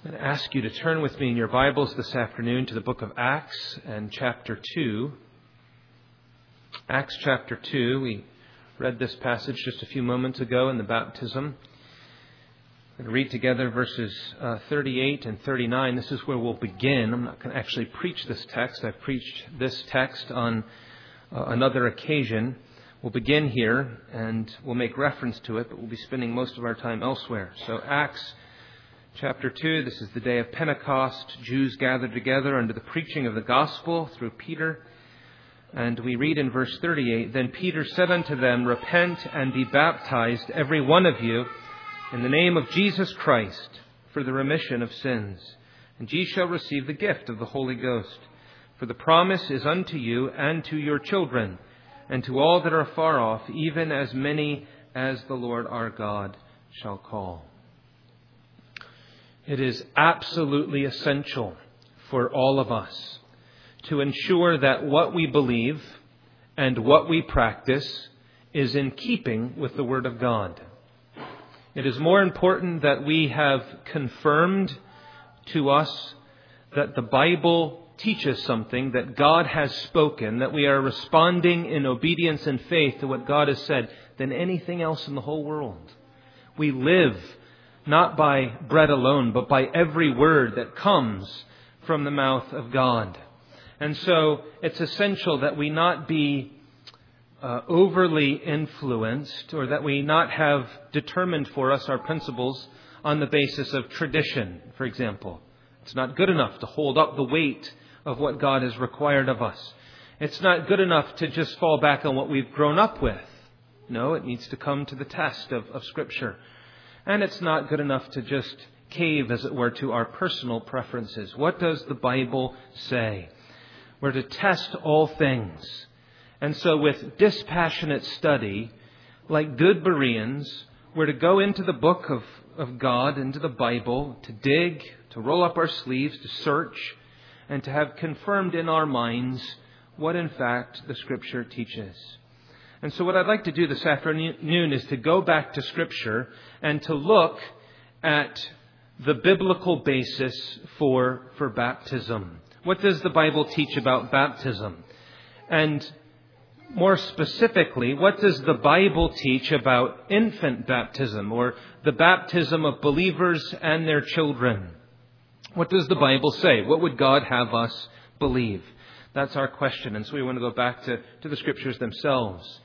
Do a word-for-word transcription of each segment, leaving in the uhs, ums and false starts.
I'm going to ask you to turn with me in your Bibles this afternoon to the book of Acts and chapter two. Acts chapter two. We read this passage just a few moments ago in the baptism. I'm going to read together verses uh, thirty-eight and thirty-nine. This is where we'll begin. I'm not going to actually preach this text. I've preached this text on uh, another occasion. We'll begin here and we'll make reference to it, but we'll be spending most of our time elsewhere. So Acts Chapter two, this is the day of Pentecost. Jews gathered together under the preaching of the gospel through Peter. And we read in verse thirty-eight, Then Peter said unto them, Repent and be baptized, every one of you, in the name of Jesus Christ, for the remission of sins. And ye shall receive the gift of the Holy Ghost. For the promise is unto you and to your children, and to all that are far off, even as many as the Lord our God shall call. It is absolutely essential for all of us to ensure that what we believe and what we practice is in keeping with the Word of God. It is more important that we have confirmed to us that the Bible teaches something, that God has spoken, that we are responding in obedience and faith to what God has said, than anything else in the whole world. We live not by bread alone, but by every word that comes from the mouth of God. And so it's essential that we not be uh, overly influenced, or that we not have determined for us our principles on the basis of tradition, for example. It's not good enough to hold up the weight of what God has required of us. It's not good enough to just fall back on what we've grown up with. No, it needs to come to the test of, of Scripture. And it's not good enough to just cave, as it were, to our personal preferences. What does the Bible say? We're to test all things. And so with dispassionate study, like good Bereans, we're to go into the book of, of God, into the Bible, to dig, to roll up our sleeves, to search, and to have confirmed in our minds what in fact the Scripture teaches. And so what I'd like to do this afternoon is to go back to Scripture and to look at the biblical basis for, for baptism. What does the Bible teach about baptism? And more specifically, what does the Bible teach about infant baptism, or the baptism of believers and their children? What does the Bible say? What would God have us believe? That's our question. And so we want to go back to, to the Scriptures themselves.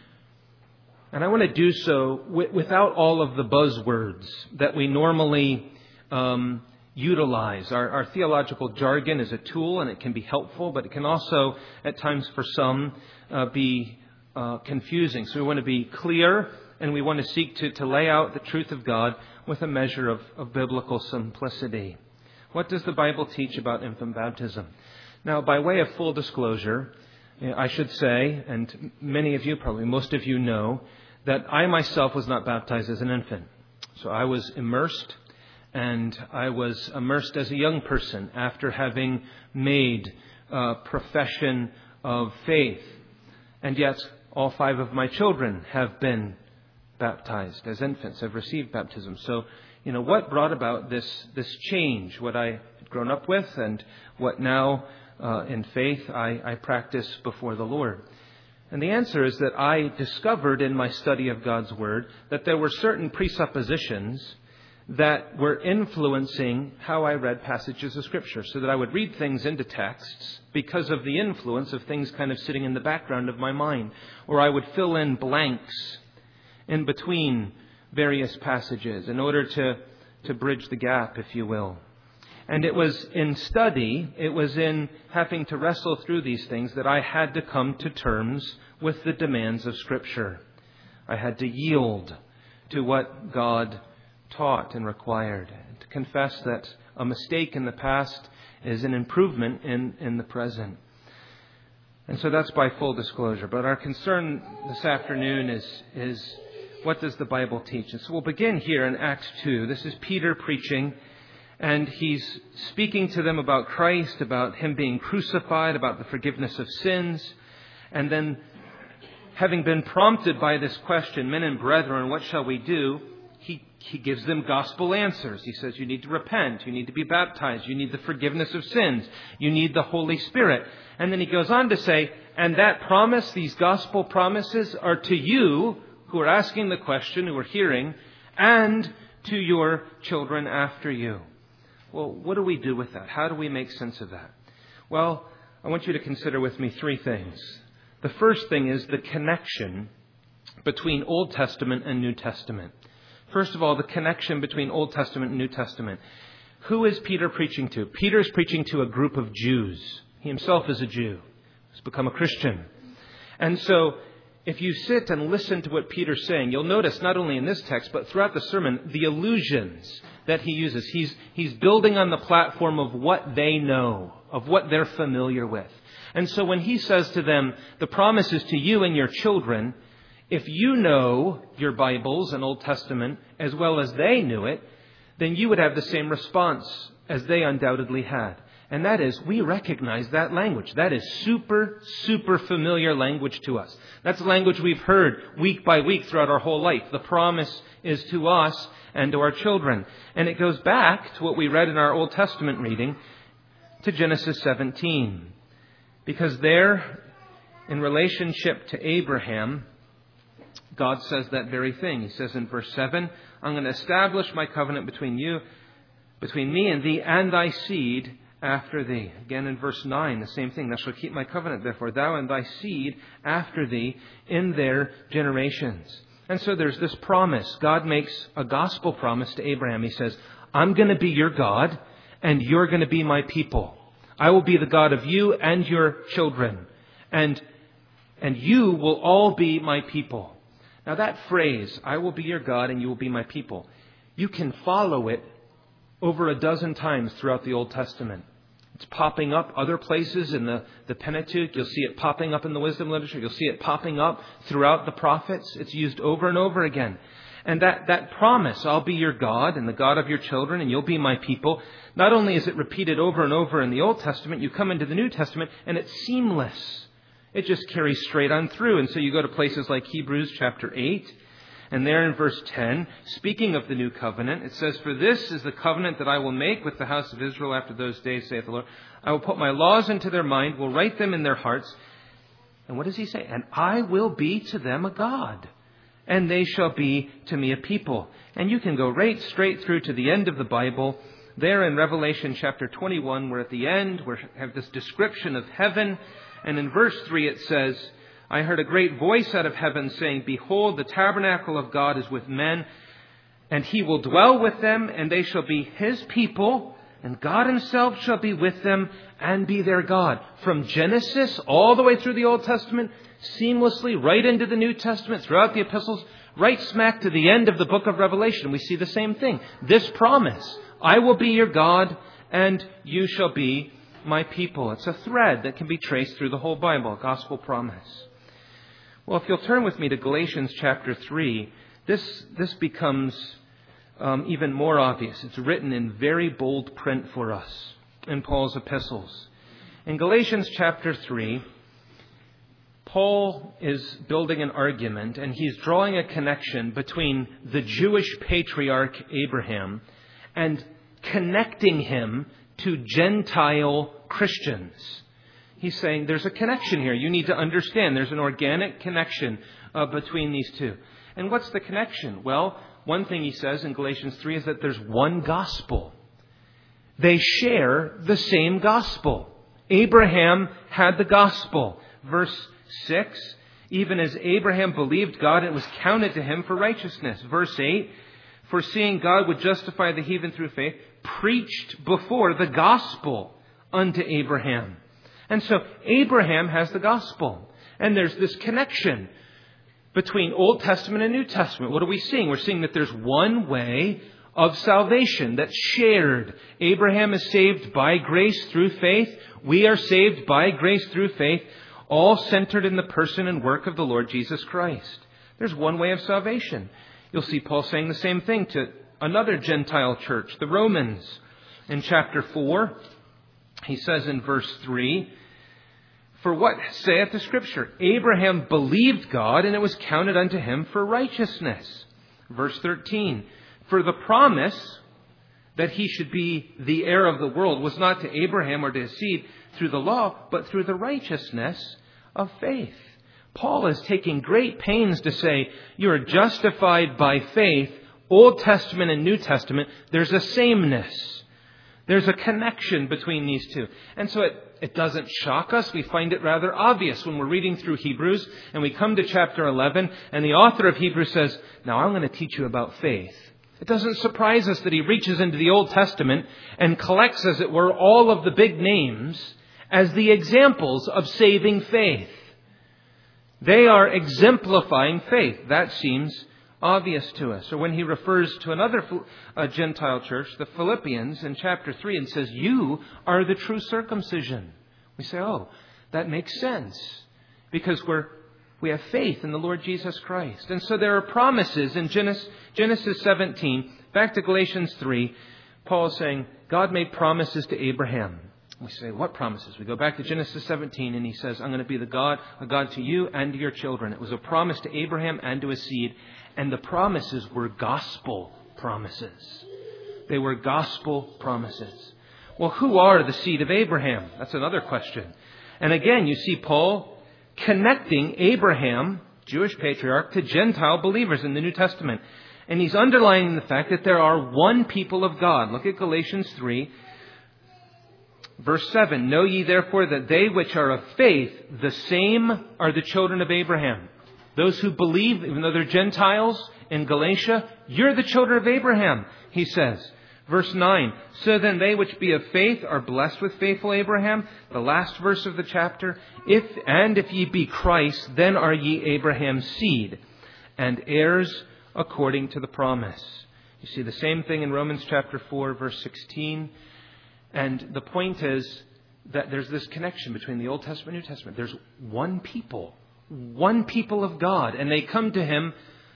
And I want to do so w- without all of the buzzwords that we normally um, utilize. Our, our theological jargon is a tool, and it can be helpful, but it can also, at times for some, uh, be uh, confusing. So we want to be clear, and we want to seek to, to lay out the truth of God with a measure of, of biblical simplicity. What does the Bible teach about infant baptism? Now, by way of full disclosure, I should say, and many of you, probably most of you know, that I myself was not baptized as an infant. So I was immersed, and I was immersed as a young person after having made a profession of faith. And yet, all five of my children have been baptized as infants, have received baptism. So, you know, what brought about this, this change, what I had grown up with and what now Uh, in faith, I, I practice before the Lord. And the answer is that I discovered in my study of God's Word that there were certain presuppositions that were influencing how I read passages of Scripture, so that I would read things into texts because of the influence of things kind of sitting in the background of my mind, or I would fill in blanks in between various passages in order to, to bridge the gap, if you will. And it was in study, it was in having to wrestle through these things that I had to come to terms with the demands of Scripture. I had to yield to what God taught and required, to confess that a mistake in the past is an improvement in, in the present. And so that's by full disclosure. But our concern this afternoon is, is what does the Bible teach? And so we'll begin here in Acts two. This is Peter preaching. And he's speaking to them about Christ, about Him being crucified, about the forgiveness of sins. And then, having been prompted by this question, men and brethren, what shall we do? He he gives them gospel answers. He says you need to repent, you need to be baptized, you need the forgiveness of sins, you need the Holy Spirit. And then he goes on to say, and that promise, these gospel promises are to you who are asking the question, who are hearing, and to your children after you. Well, what do we do with that? How do we make sense of that? Well, I want you to consider with me three things. The first thing is the connection between Old Testament and New Testament. First of all, the connection between Old Testament and New Testament. Who is Peter preaching to? Peter is preaching to a group of Jews. He himself is a Jew. He's become a Christian. And so, if you sit and listen to what Peter's saying, you'll notice not only in this text, but throughout the sermon, the allusions that he uses. He's, he's building on the platform of what they know, of what they're familiar with. And so when he says to them, the promise is to you and your children, if you know your Bibles and Old Testament as well as they knew it, then you would have the same response as they undoubtedly had. And that is, we recognize that language. That is super, super familiar language to us. That's language we've heard week by week throughout our whole life. The promise is to us and to our children. And it goes back to what we read in our Old Testament reading, to Genesis seventeen. Because there, in relationship to Abraham, God says that very thing. He says in verse seven, I'm going to establish my covenant between you, between me and thee and thy seed after thee. Again in verse nine, the same thing. Thou shalt keep my covenant, therefore, thou and thy seed after thee in their generations. And so there's this promise. God makes a gospel promise to Abraham. He says, I'm going to be your God and you're going to be my people. I will be the God of you and your children. And, and you will all be my people. Now that phrase, I will be your God and you will be my people, you can follow it over a dozen times throughout the Old Testament. It's popping up other places in the, the Pentateuch. You'll see it popping up in the wisdom literature. You'll see it popping up throughout the prophets. It's used over and over again. And that, that promise, I'll be your God and the God of your children and you'll be my people, not only is it repeated over and over in the Old Testament, you come into the New Testament and it's seamless. It just carries straight on through. And so you go to places like Hebrews chapter eight. And there in verse ten, speaking of the new covenant, it says, for this is the covenant that I will make with the house of Israel after those days, saith the Lord. I will put my laws into their mind, will write them in their hearts. And what does he say? And I will be to them a God, and they shall be to me a people. And you can go right straight through to the end of the Bible. There in Revelation chapter twenty-one, we're at the end. We have this description of heaven. And in verse three it says, I heard a great voice out of heaven saying, behold, the tabernacle of God is with men, and he will dwell with them, and they shall be his people, and God himself shall be with them and be their God. From Genesis all the way through the Old Testament, seamlessly right into the New Testament, throughout the epistles, right smack to the end of the book of Revelation, we see the same thing. This promise, I will be your God, and you shall be my people. It's a thread that can be traced through the whole Bible, a gospel promise. Well, if you'll turn with me to Galatians chapter three, this, this becomes um, even more obvious. It's written in very bold print for us in Paul's epistles. In Galatians chapter three, Paul is building an argument and he's drawing a connection between the Jewish patriarch Abraham and connecting him to Gentile Christians. He's saying there's a connection here. You need to understand there's an organic connection uh, between these two. And what's the connection? Well, one thing he says in Galatians three is that there's one gospel. They share the same gospel. Abraham had the gospel. Verse six, even as Abraham believed God, it was counted to him for righteousness. Verse eight, foreseeing God would justify the heathen through faith, preached before the gospel unto Abraham. And so Abraham has the gospel. And there's this connection between Old Testament and New Testament. What are we seeing? We're seeing that there's one way of salvation that's shared. Abraham is saved by grace through faith. We are saved by grace through faith, all centered in the person and work of the Lord Jesus Christ. There's one way of salvation. You'll see Paul saying the same thing to another Gentile church, the Romans. In chapter four, he says in verse three, for what saith the Scripture? Abraham believed God, and it was counted unto him for righteousness. Verse thirteen, For the promise that he should be the heir of the world was not to Abraham or to his seed through the law, but through the righteousness of faith. Paul is taking great pains to say, you are justified by faith, Old Testament and New Testament. There's a sameness. There's a connection between these two. And so it, it doesn't shock us. We find it rather obvious when we're reading through Hebrews and we come to chapter eleven and the author of Hebrews says, now I'm going to teach you about faith. It doesn't surprise us that he reaches into the Old Testament and collects, as it were, all of the big names as the examples of saving faith. They are exemplifying faith. That seems obvious to us. Or when he refers to another uh, Gentile church, the Philippians, in chapter three, and says, you are the true circumcision. We say, oh, that makes sense. Because we're We have faith in the Lord Jesus Christ. And so there are promises in Genesis, Genesis seventeen. Back to Galatians three. Paul is saying, God made promises to Abraham. We say, what promises? We go back to Genesis seventeen and he says, I'm going to be the God, a God to you and to your children. It was a promise to Abraham and to his seed. And the promises were gospel promises. They were gospel promises. Well, who are the seed of Abraham? That's another question. And again, you see Paul connecting Abraham, Jewish patriarch, to Gentile believers in the New Testament. And he's underlining the fact that there are one people of God. Look at Galatians three, verse seven. Know ye therefore that they which are of faith, the same are the children of Abraham. Those who believe, even though they're Gentiles in Galatia, you're the children of Abraham, he says. Verse nine, so then they which be of faith are blessed with faithful Abraham. The last verse of the chapter. If and if ye be Christ, then are ye Abraham's seed, and heirs according to the promise. You see the same thing in Romans chapter four, verse sixteen. And the point is that there's this connection between the Old Testament and New Testament. There's one people, one people of God, and they come to him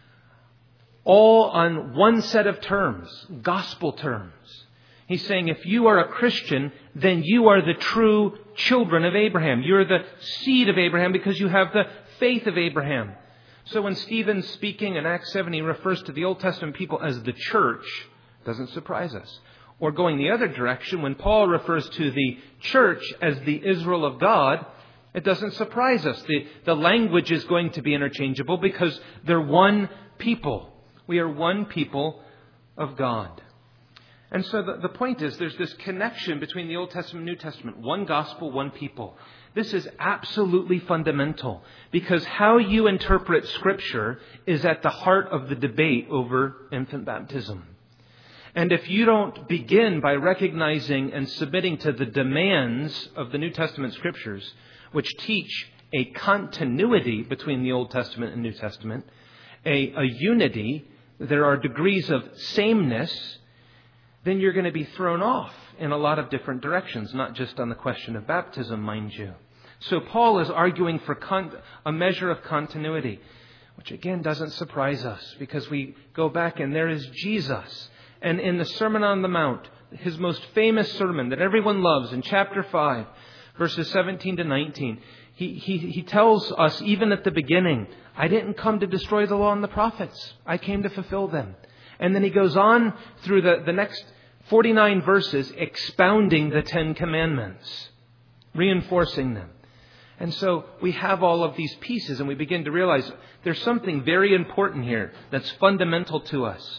all on one set of terms, gospel terms. He's saying if you are a Christian, then you are the true children of Abraham. You're the seed of Abraham because you have the faith of Abraham. So when Stephen's speaking in Acts seven, he refers to the Old Testament people as the church. Doesn't surprise us. Or going the other direction, when Paul refers to the church as the Israel of God, it doesn't surprise us. The, the language is going to be interchangeable because they're one people. We are one people of God. And so the, the point is there's this connection between the Old Testament and New Testament. One gospel, one people. This is absolutely fundamental because how you interpret Scripture is at the heart of the debate over infant baptism. And if you don't begin by recognizing and submitting to the demands of the New Testament Scriptures, which teach a continuity between the Old Testament and New Testament, a, a unity, there are degrees of sameness, then you're going to be thrown off in a lot of different directions, not just on the question of baptism, mind you. So Paul is arguing for con- a measure of continuity, which again doesn't surprise us because we go back and there is Jesus. And in the Sermon on the Mount, his most famous sermon that everyone loves in chapter five, verses seventeen to nineteen, he, he, he tells us even at the beginning, I didn't come to destroy the law and the prophets. I came to fulfill them. And then he goes on through the, the next forty-nine verses expounding the Ten Commandments, reinforcing them. And so we have all of these pieces and we begin to realize there's something very important here that's fundamental to us.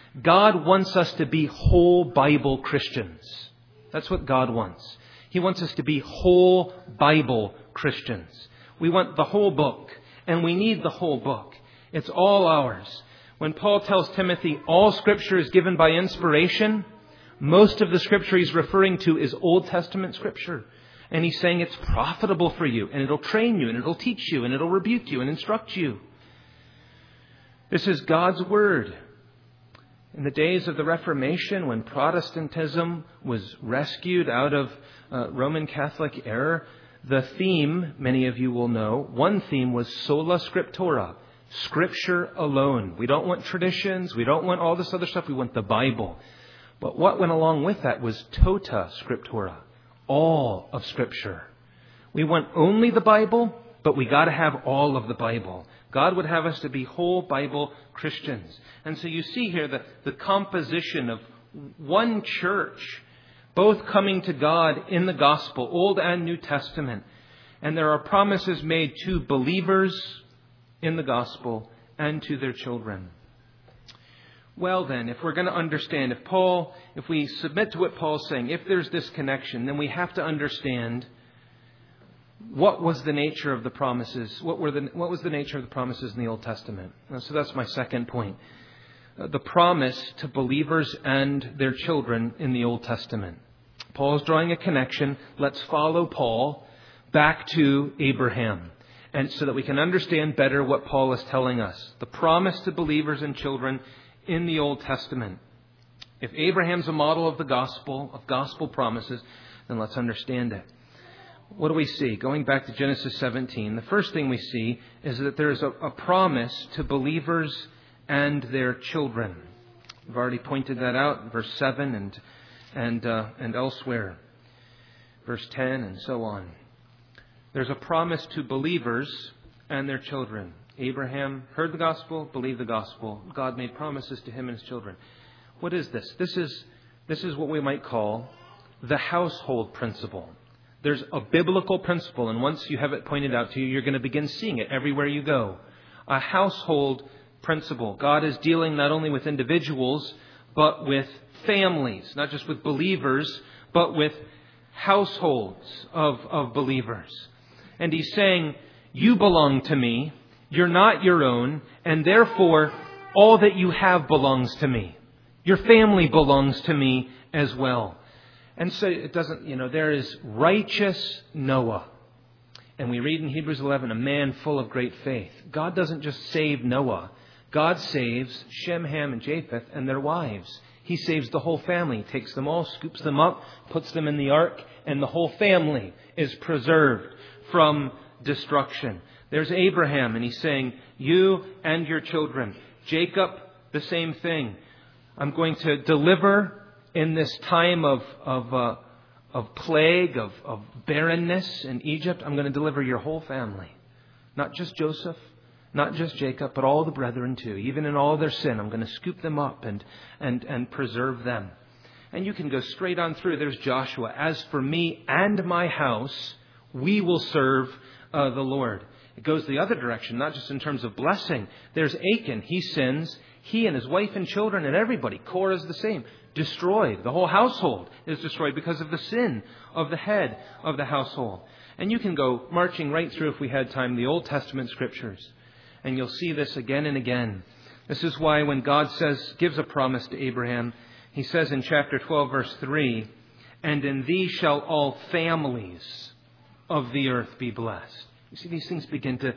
God wants us to be whole Bible Christians. That's what God wants. He wants us to be whole Bible Christians. We want the whole book, and we need the whole book. It's all ours. When Paul tells Timothy all Scripture is given by inspiration, most of the Scripture he's referring to is Old Testament Scripture. And he's saying it's profitable for you, and it'll train you, and it'll teach you, and it'll rebuke you, and instruct you. This is God's Word. In the days of the Reformation, when Protestantism was rescued out of uh, Roman Catholic error, the theme, many of you will know, one theme was sola scriptura, Scripture alone. We don't want traditions. We don't want all this other stuff. We want the Bible. But what went along with that was tota scriptura, all of Scripture. We want only the Bible, but we got to have all of the Bible. God would have us to be whole Bible Christians. And so you see here the, the composition of one church, both coming to God in the gospel, Old and New Testament. And there are promises made to believers in the gospel and to their children. Well then, if we're going to understand, if Paul, if we submit to what Paul's saying, if there's this connection, then we have to understand what was the nature of the promises, what were the, what was the nature of the promises in the Old Testament. And so that's my second point. Uh, the promise to believers and their children in the Old Testament. Paul's drawing a connection. Let's follow Paul back to Abraham, and so that we can understand better what Paul is telling us. The promise to believers and children in the Old Testament. If Abraham's a model of the gospel, of gospel promises, then let's understand it. What do we see? Going back to Genesis seventeen, the first thing we see is that there is a, a promise to believers and their children. We've already pointed that out in verse seven and and uh, and elsewhere, verse ten and so on. There's a promise to believers and their children. Abraham heard the gospel, believed the gospel. God made promises to him and his children. What is this? This is this is what we might call the household principle. There's a biblical principle, and once you have it pointed out to you, you're going to begin seeing it everywhere you go. A household principle. God is dealing not only with individuals, but with families, not just with believers, but with households of, of believers. And he's saying, you belong to me, you're not your own, and therefore all that you have belongs to me. Your family belongs to me as well. And so it doesn't, you know, there is righteous Noah. And we read in Hebrews eleven, a man full of great faith. God doesn't just save Noah. God saves Shem, Ham, and Japheth and their wives. He saves the whole family, takes them all, scoops them up, puts them in the ark, and the whole family is preserved from destruction. There's Abraham, and he's saying, you and your children. Jacob, the same thing. I'm going to deliver in this time of of, uh, of plague, of, of barrenness in Egypt. I'm going to deliver your whole family. Not just Joseph, not just Jacob, but all the brethren too. Even in all their sin, I'm going to scoop them up and, and, and preserve them. And you can go straight on through. There's Joshua. As for me and my house, we will serve uh, the Lord. It goes the other direction, not just in terms of blessing. There's Achan. He sins. He and his wife and children and everybody. Korah is the same. Destroyed. The whole household is destroyed because of the sin of the head of the household. And you can go marching right through, if we had time, the Old Testament scriptures. And you'll see this again and again. This is why when God says, gives a promise to Abraham, he says in chapter twelve, verse three, and in thee shall all families of the earth be blessed. You see, these things begin to,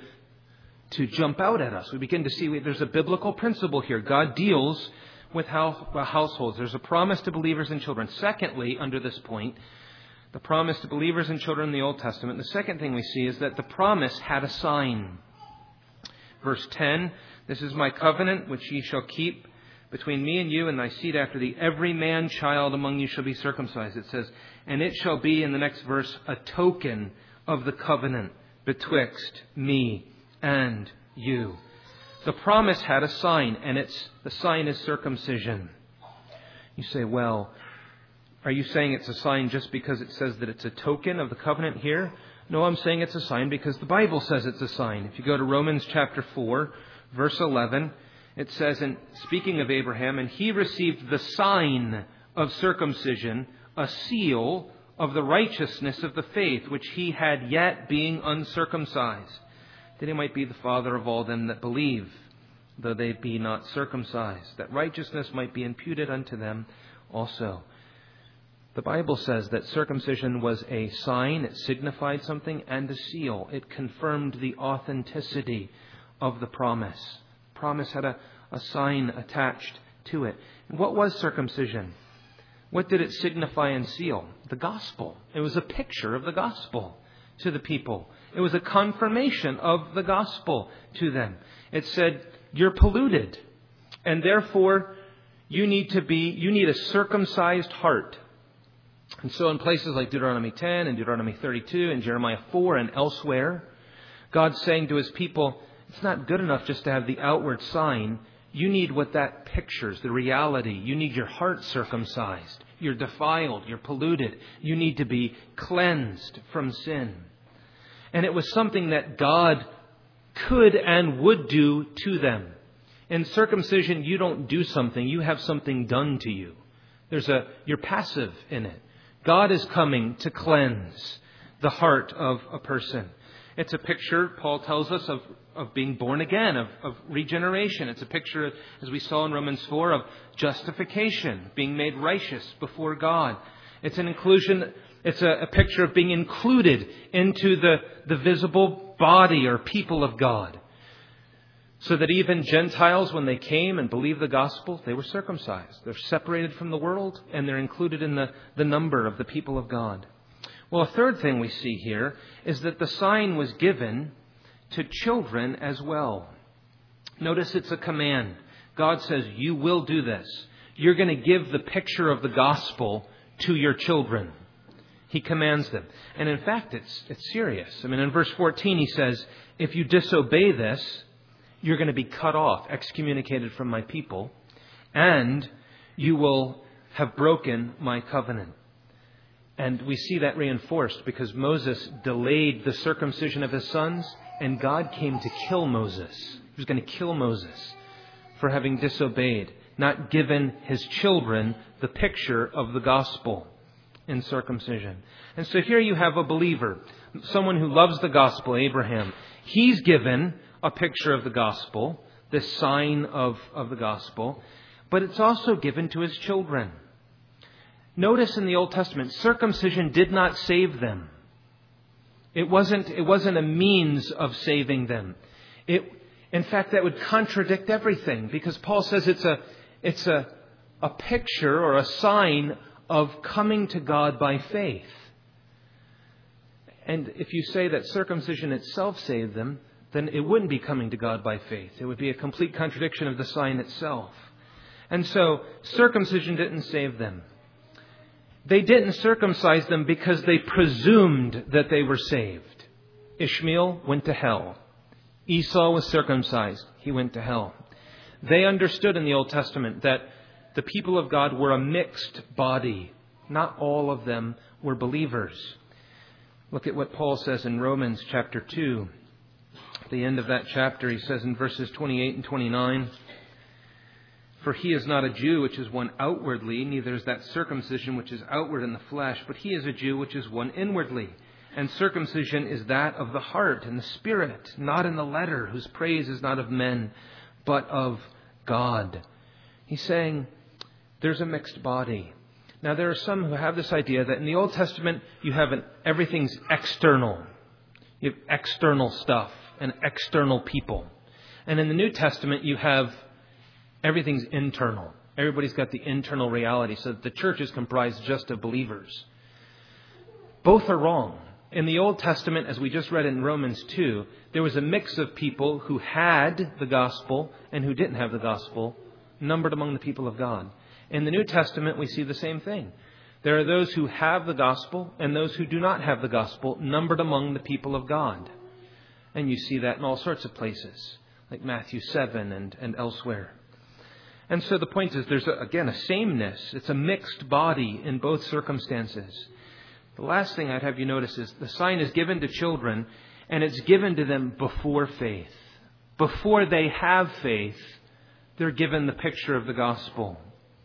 to jump out at us. We begin to see there's a biblical principle here. God deals with households. There's a promise to believers and children. Secondly, under this point, the promise to believers and children in the Old Testament. The second thing we see is that the promise had a sign. Verse ten, this is my covenant which ye shall keep between me and you and thy seed after thee. Every man child among you shall be circumcised. It says, and it shall be, in the next verse, a token of the covenant betwixt me and you. The promise had a sign, and it's the sign is circumcision. You say, well, are you saying it's a sign just because it says that it's a token of the covenant here? No, I'm saying it's a sign because the Bible says it's a sign. If you go to Romans chapter four, verse eleven, it says, in speaking of Abraham, and he received the sign of circumcision, a seal of the righteousness of the faith, which he had yet being uncircumcised, that he might be the father of all them that believe, though they be not circumcised, that righteousness might be imputed unto them also. The Bible says that circumcision was a sign, it signified something, and a seal. It confirmed the authenticity of the promise. The promise had a, a sign attached to it. And what was circumcision? What did it signify and seal? The gospel. It was a picture of the gospel to the people. It was a confirmation of the gospel to them. It said, you're polluted, and therefore you need to be, you need a circumcised heart. And so in places like Deuteronomy ten and Deuteronomy thirty-two and Jeremiah four and elsewhere, God's saying to his people, It's not good enough just to have the outward sign. You need what that pictures, the reality. You need your heart circumcised. You're defiled. You're polluted. You need to be cleansed from sin. And it was something that God could and would do to them. In circumcision, you don't do something. You have something done to you. There's a, you're passive in it. God is coming to cleanse the heart of a person. It's a picture, Paul tells us, of, of being born again, of, of regeneration. It's a picture, as we saw in Romans four, of justification, being made righteous before God. It's an inclusion, it's a, a picture of being included into the, the visible body or people of God. So that even Gentiles, when they came and believed the gospel, they were circumcised. They're separated from the world and they're included in the, the number of the people of God. Well, a third thing we see here is that the sign was given to children as well. Notice it's a command. God says, you will do this. You're going to give the picture of the gospel to your children. He commands them. And in fact, it's, it's serious. I mean, in verse fourteen, he says, if you disobey this, you're going to be cut off, excommunicated from my people, and you will have broken my covenant. And we see that reinforced because Moses delayed the circumcision of his sons, and God came to kill Moses. He was going to kill Moses for having disobeyed, not given his children the picture of the gospel in circumcision. And so here you have a believer, someone who loves the gospel, Abraham. He's given a picture of the gospel, this sign of, of the gospel, but it's also given to his children. Notice in the Old Testament, circumcision did not save them. It wasn't, it wasn't a means of saving them. It, in fact, that would contradict everything because Paul says it's a, it's a, a picture or a sign of coming to God by faith. And if you say that circumcision itself saved them, then it wouldn't be coming to God by faith. It would be a complete contradiction of the sign itself. And so circumcision didn't save them. They didn't circumcise them because they presumed that they were saved. Ishmael went to hell. Esau was circumcised. He went to hell. They understood in the Old Testament that the people of God were a mixed body. Not all of them were believers. Look at what Paul says in Romans chapter two. At the end of that chapter, he says in verses twenty-eight and twenty-nine, for he is not a Jew which is one outwardly, neither is that circumcision which is outward in the flesh, but he is a Jew which is one inwardly. And circumcision is that of the heart and the spirit, not in the letter, whose praise is not of men, but of God. He's saying there's a mixed body. Now there are some who have this idea that in the Old Testament you have an, everything's external. You have external stuff and external people. And in the New Testament you have everything's internal. Everybody's got the internal reality, so that the church is comprised just of believers. Both are wrong. In the Old Testament, as we just read in Romans two, there was a mix of people who had the gospel and who didn't have the gospel, numbered among the people of God. In the New Testament, we see the same thing. There are those who have the gospel and those who do not have the gospel, numbered among the people of God. And you see that in all sorts of places, like Matthew seven and, and elsewhere. And so the point is, there's, a, again, a sameness. It's a mixed body in both circumstances. The last thing I'd have you notice is the sign is given to children, and it's given to them before faith. Before they have faith, they're given the picture of the gospel.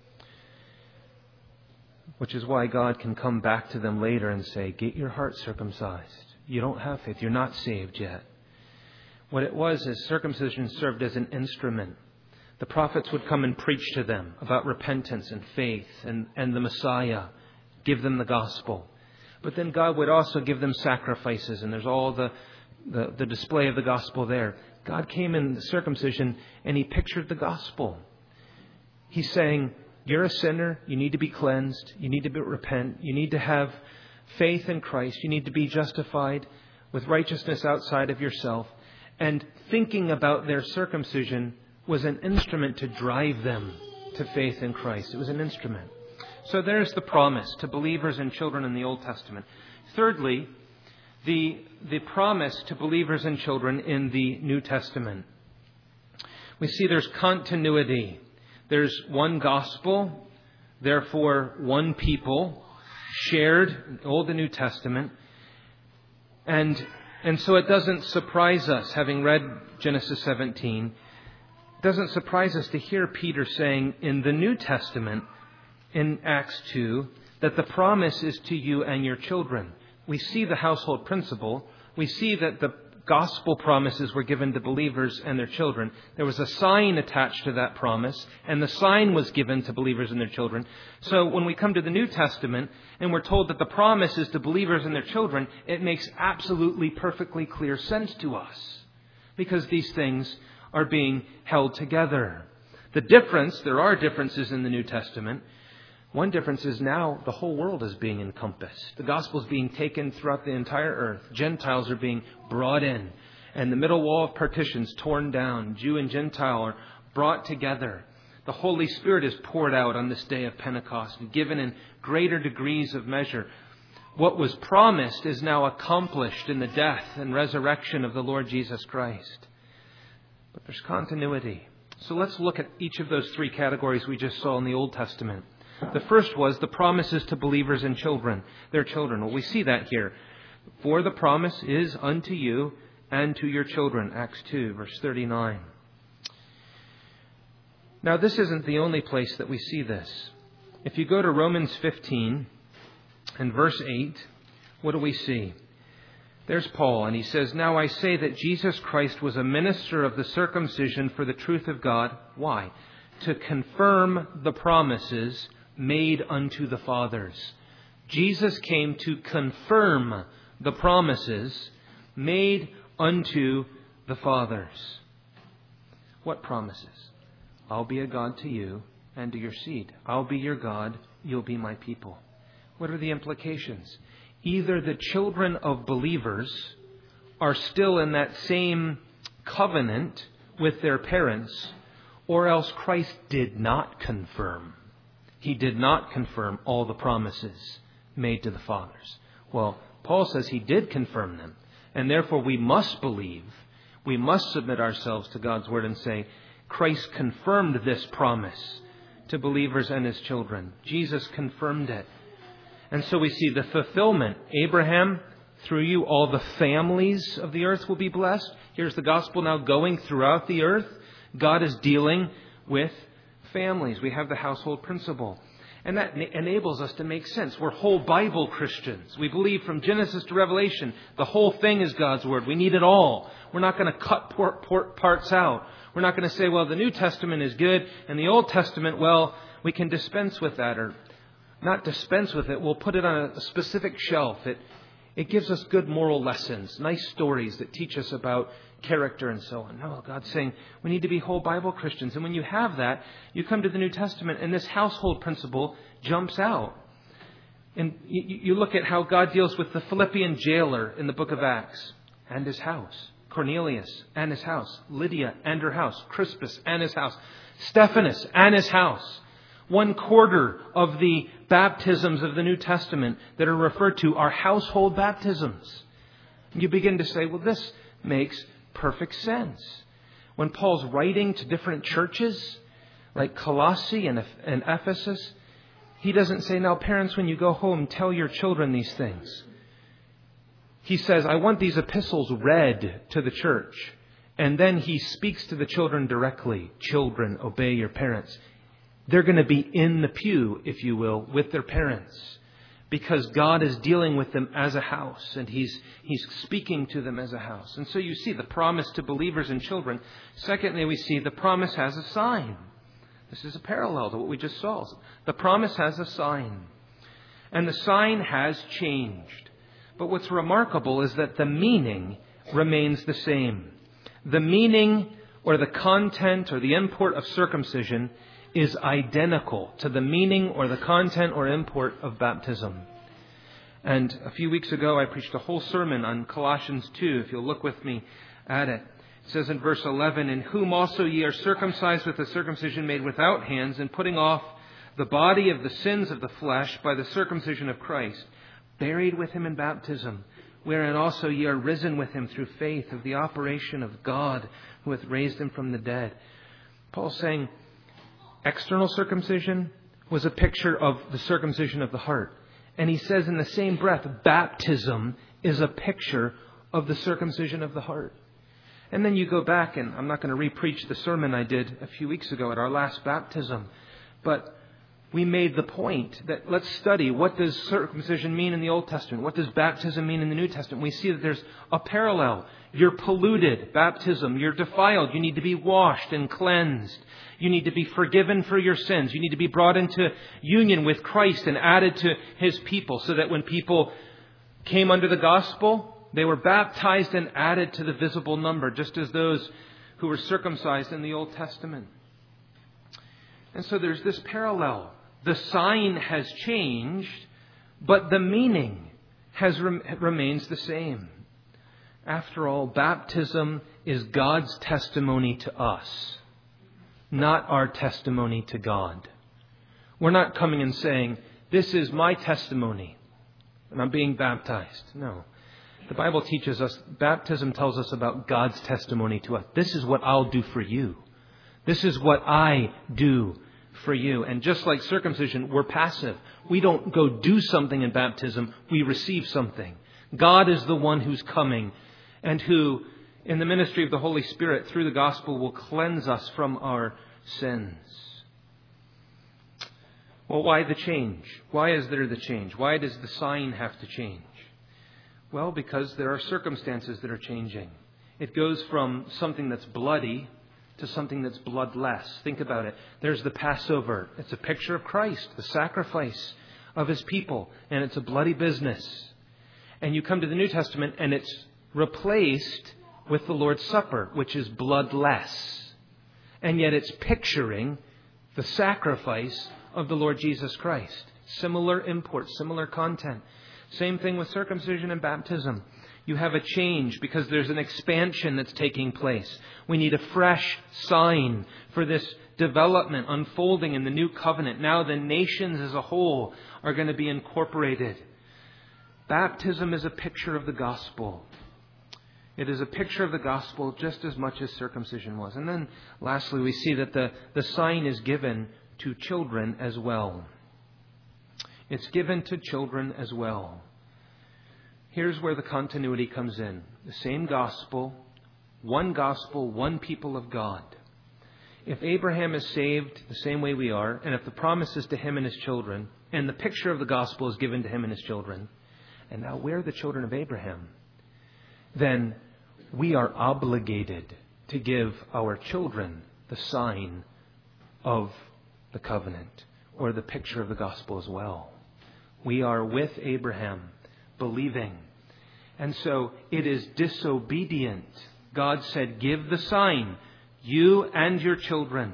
Which is why God can come back to them later and say, get your heart circumcised. You don't have faith. You're not saved yet. What it was is circumcision served as an instrument. The prophets would come and preach to them about repentance and faith and, and the Messiah, give them the gospel. But then God would also give them sacrifices, and there's all the, the, the display of the gospel there. God came in the circumcision and he pictured the gospel. He's saying, you're a sinner, you need to be cleansed, you need to be, repent, you need to have faith in Christ, you need to be justified with righteousness outside of yourself. And thinking about their circumcision was an instrument to drive them to faith in Christ. It was an instrument. So there's the promise to believers and children in the Old Testament. Thirdly, the, the promise to believers and children in the New Testament. We see there's continuity. There's one gospel, therefore one people, shared in Old and New Testament. And, and so it doesn't surprise us, having read Genesis seventeen, it doesn't surprise us to hear Peter saying in the New Testament, in Acts two, that the promise is to you and your children. We see the household principle. We see that the gospel promises were given to believers and their children. There was a sign attached to that promise, and the sign was given to believers and their children. So when we come to the New Testament and we're told that the promise is to believers and their children, it makes absolutely perfectly clear sense to us, because these things are being held together. The difference, there are differences in the New Testament. One difference is now the whole world is being encompassed. The gospel is being taken throughout the entire earth. Gentiles are being brought in. And the middle wall of partitions torn down. Jew and Gentile are brought together. The Holy Spirit is poured out on this day of Pentecost and given in greater degrees of measure. What was promised is now accomplished in the death and resurrection of the Lord Jesus Christ. But there's continuity. So let's look at each of those three categories we just saw in the Old Testament. The first was the promises to believers and children, their children. Well, we see that here. For the promise is unto you and to your children. Acts two, verse thirty-nine. Now, this isn't the only place that we see this. If you go to Romans fifteen and verse eight, what do we see? There's Paul, and he says, Now I say that Jesus Christ was a minister of the circumcision for the truth of God. Why? To confirm the promises made unto the fathers. Jesus came to confirm the promises made unto the fathers. What promises? I'll be a God to you and to your seed. I'll be your God, you'll be my people. What are the implications? Either the children of believers are still in that same covenant with their parents, or else Christ did not confirm. He did not confirm all the promises made to the fathers. Well, Paul says he did confirm them. And therefore we must believe, we must submit ourselves to God's word and say, Christ confirmed this promise to believers and his children. Jesus confirmed it. And so we see the fulfillment. Abraham, through you, all the families of the earth will be blessed. Here's the gospel now going throughout the earth. God is dealing with families. We have the household principle. And that enables us to make sense. We're whole Bible Christians. We believe from Genesis to Revelation, the whole thing is God's word. We need it all. We're not going to cut parts out. We're not going to say, well, the New Testament is good, and the Old Testament, well, we can dispense with that, or not dispense with it. We'll put it on a specific shelf. It, it gives us good moral lessons, nice stories that teach us about character and so on. No, God's saying we need to be whole Bible Christians. And when you have that, you come to the New Testament and this household principle jumps out. And you, you look at how God deals with the Philippian jailer in the book of Acts and his house. Cornelius and his house. Lydia and her house. Crispus and his house. Stephanus and his house. One quarter of the baptisms of the New Testament that are referred to are household baptisms. And you begin to say, well, this makes perfect sense. When Paul's writing to different churches, like Colossae and Ephesus, he doesn't say, now parents, when you go home, tell your children these things. He says, I want these epistles read to the church. And then he speaks to the children directly. Children, obey your parents. They're going to be in the pew, if you will, with their parents. Because God is dealing with them as a house, and He's He's speaking to them as a house. And so you see the promise to believers and children. Secondly, we see the promise has a sign. This is a parallel to what we just saw. The promise has a sign. And the sign has changed. But what's remarkable is that the meaning remains the same. The meaning or the content or the import of circumcision is identical to the meaning or the content or import of baptism. And a few weeks ago, I preached a whole sermon on Colossians two, if you'll look with me at it. It says in verse eleven, In whom also ye are circumcised with a circumcision made without hands, and putting off the body of the sins of the flesh by the circumcision of Christ, buried with him in baptism, wherein also ye are risen with him through faith of the operation of God who hath raised him from the dead. Paul's saying external circumcision was a picture of the circumcision of the heart. And he says in the same breath, baptism is a picture of the circumcision of the heart. And then you go back, and I'm not going to re-preach the sermon I did a few weeks ago at our last baptism, but we made the point that let's study what does circumcision mean in the Old Testament? What does baptism mean in the New Testament? We see that there's a parallel. You're polluted, baptism. You're defiled. You need to be washed and cleansed. You need to be forgiven for your sins. You need to be brought into union with Christ and added to his people, so that when people came under the gospel, they were baptized and added to the visible number, just as those who were circumcised in the Old Testament. And so there's this parallel. The sign has changed, but the meaning has rem- remains the same. After all, baptism is God's testimony to us, not our testimony to God. We're not coming and saying, this is my testimony, and I'm being baptized. No. The Bible teaches us, baptism tells us about God's testimony to us. This is what I'll do for you. This is what I do for you. And just like circumcision, we're passive. We don't go do something in baptism. We receive something. God is the one who's coming and who, in the ministry of the Holy Spirit, through the gospel, will cleanse us from our sins. Well, why the change? Why is there the change? Why does the sign have to change? Well, because there are circumstances that are changing. It goes from something that's bloody to something that's bloodless. Think about it. There's the Passover. It's a picture of Christ, the sacrifice of his people, and it's a bloody business. And you come to the New Testament, and it's replaced with the Lord's Supper, which is bloodless. And yet it's picturing the sacrifice of the Lord Jesus Christ. Similar import, similar content. Same thing with circumcision and baptism. You have a change because there's an expansion that's taking place. We need a fresh sign for this development unfolding in the new covenant. Now the nations as a whole are going to be incorporated. Baptism is a picture of the gospel. It is a picture of the gospel just as much as circumcision was. And then lastly, we see that the, the sign is given to children as well. It's given to children as well. Here's where the continuity comes in. The same gospel, one gospel, one people of God. If Abraham is saved the same way we are, and if the promise is to him and his children, and the picture of the gospel is given to him and his children, and now we're the children of Abraham, then we are obligated to give our children the sign of the covenant, or the picture of the gospel as well. We are with Abraham, believing. And so it is disobedient. God said, give the sign, you and your children.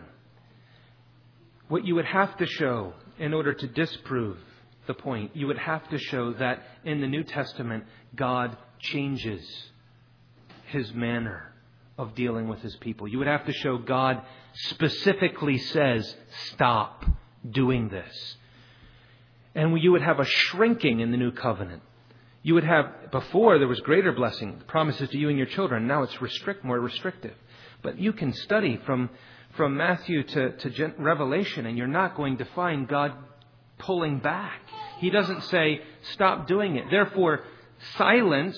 What you would have to show in order to disprove the point, you would have to show that in the New Testament, God changes his manner of dealing with his people. You would have to show God specifically says, stop doing this. And you would have a shrinking in the new covenant. You would have, before there was greater blessing, promises to you and your children. Now it's restrict, more restrictive. But you can study from, from Matthew to, to Revelation, and you're not going to find God pulling back. He doesn't say, stop doing it. Therefore, silence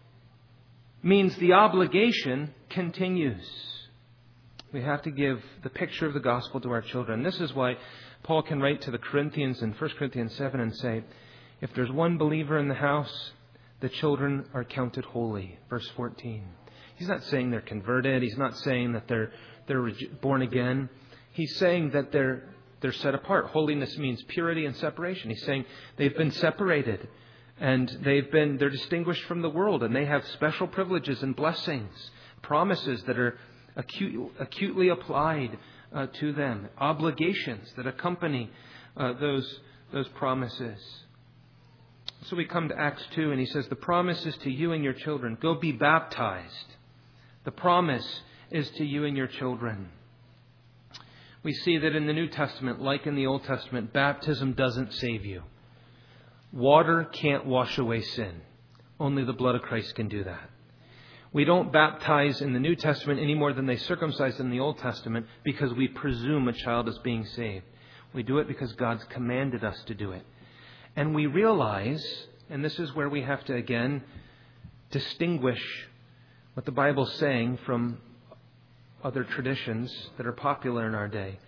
means the obligation continues. We have to give the picture of the gospel to our children. This is why Paul can write to the Corinthians in First Corinthians seven and say, if there's one believer in the house, the children are counted holy. Verse fourteen. He's not saying they're converted. He's not saying that they're they're born again. He's saying that they're they're set apart. Holiness means purity and separation. He's saying they've been separated and they've been they're distinguished from the world, and they have special privileges and blessings, promises that are acute, acutely applied uh, to them, obligations that accompany uh, those those promises. So we come to Acts two, and he says, the promise is to you and your children. Go be baptized. The promise is to you and your children. We see that in the New Testament, like in the Old Testament, baptism doesn't save you. Water can't wash away sin. Only the blood of Christ can do that. We don't baptize in the New Testament any more than they circumcised in the Old Testament because we presume a child is being saved. We do it because God's commanded us to do it. And we realize, and this is where we have to again distinguish what the Bible's saying from other traditions that are popular in our day.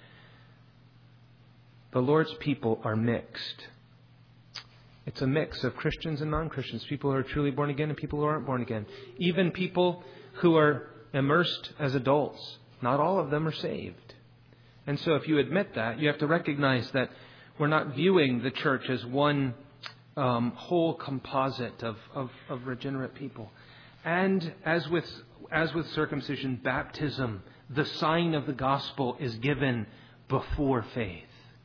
The Lord's people are mixed. It's a mix of Christians and non-Christians, people who are truly born again and people who aren't born again. Even people who are immersed as adults, not all of them are saved. And so if you admit that, you have to recognize that we're not viewing the church as one um, whole composite of, of, of regenerate people. And as with as with circumcision, baptism, the sign of the gospel is given before faith.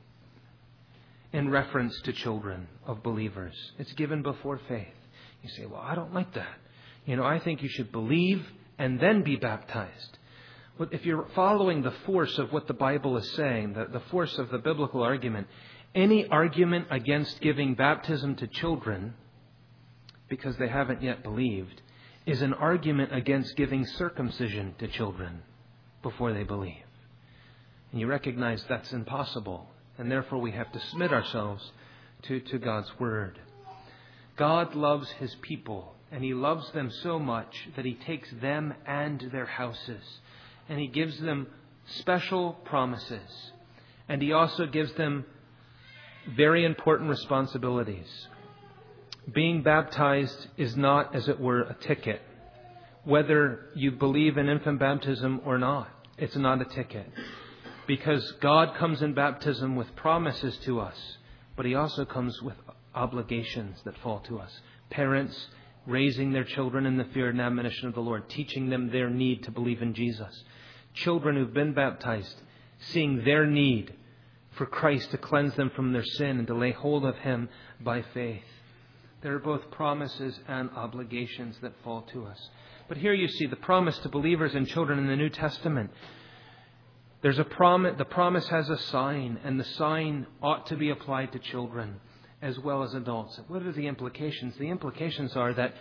In reference to children of believers. It's given before faith. You say, well, I don't like that. You know, I think you should believe and then be baptized. Well, if you're following the force of what the Bible is saying, the, the force of the biblical argument, any argument against giving baptism to children because they haven't yet believed is an argument against giving circumcision to children before they believe. And you recognize that's impossible. And therefore we have to submit ourselves to, to God's Word. God loves His people, and He loves them so much that He takes them and their houses, and He gives them special promises. And He also gives them very important responsibilities. Being baptized is not, as it were, a ticket. Whether you believe in infant baptism or not, it's not a ticket. Because God comes in baptism with promises to us, but He also comes with obligations that fall to us. Parents raising their children in the fear and admonition of the Lord, teaching them their need to believe in Jesus. Children who've been baptized, seeing their need for Christ to cleanse them from their sin and to lay hold of Him by faith. There are both promises and obligations that fall to us. But here you see the promise to believers and children in the New Testament. There's a promise, the promise has a sign, and the sign ought to be applied to children as well as adults. What are the implications? The implications are that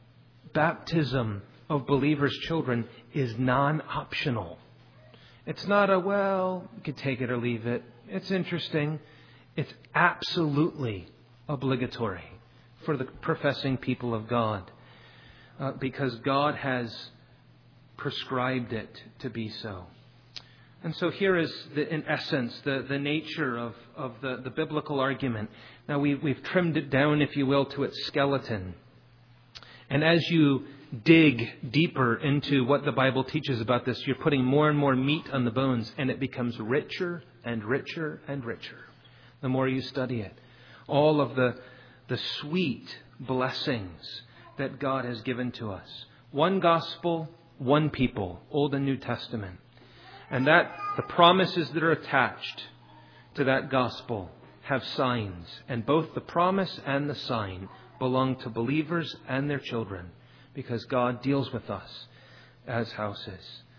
baptism of believers' children is non-optional. It's not a, well, you could take it or leave it. It's interesting. It's absolutely obligatory for the professing people of God uh, because God has prescribed it to be so. And so here is, the, in essence, the, the nature of, of the, the biblical argument. Now, we, we've trimmed it down, if you will, to its skeleton. And as you dig deeper into what the Bible teaches about this, you're putting more and more meat on the bones, and it becomes richer and richer and richer the more you study it. All of the, the sweet blessings that God has given to us. One gospel, one people, Old and New Testament. And that the promises that are attached to that gospel have signs. And both the promise and the sign belong to believers and their children because God deals with us as houses.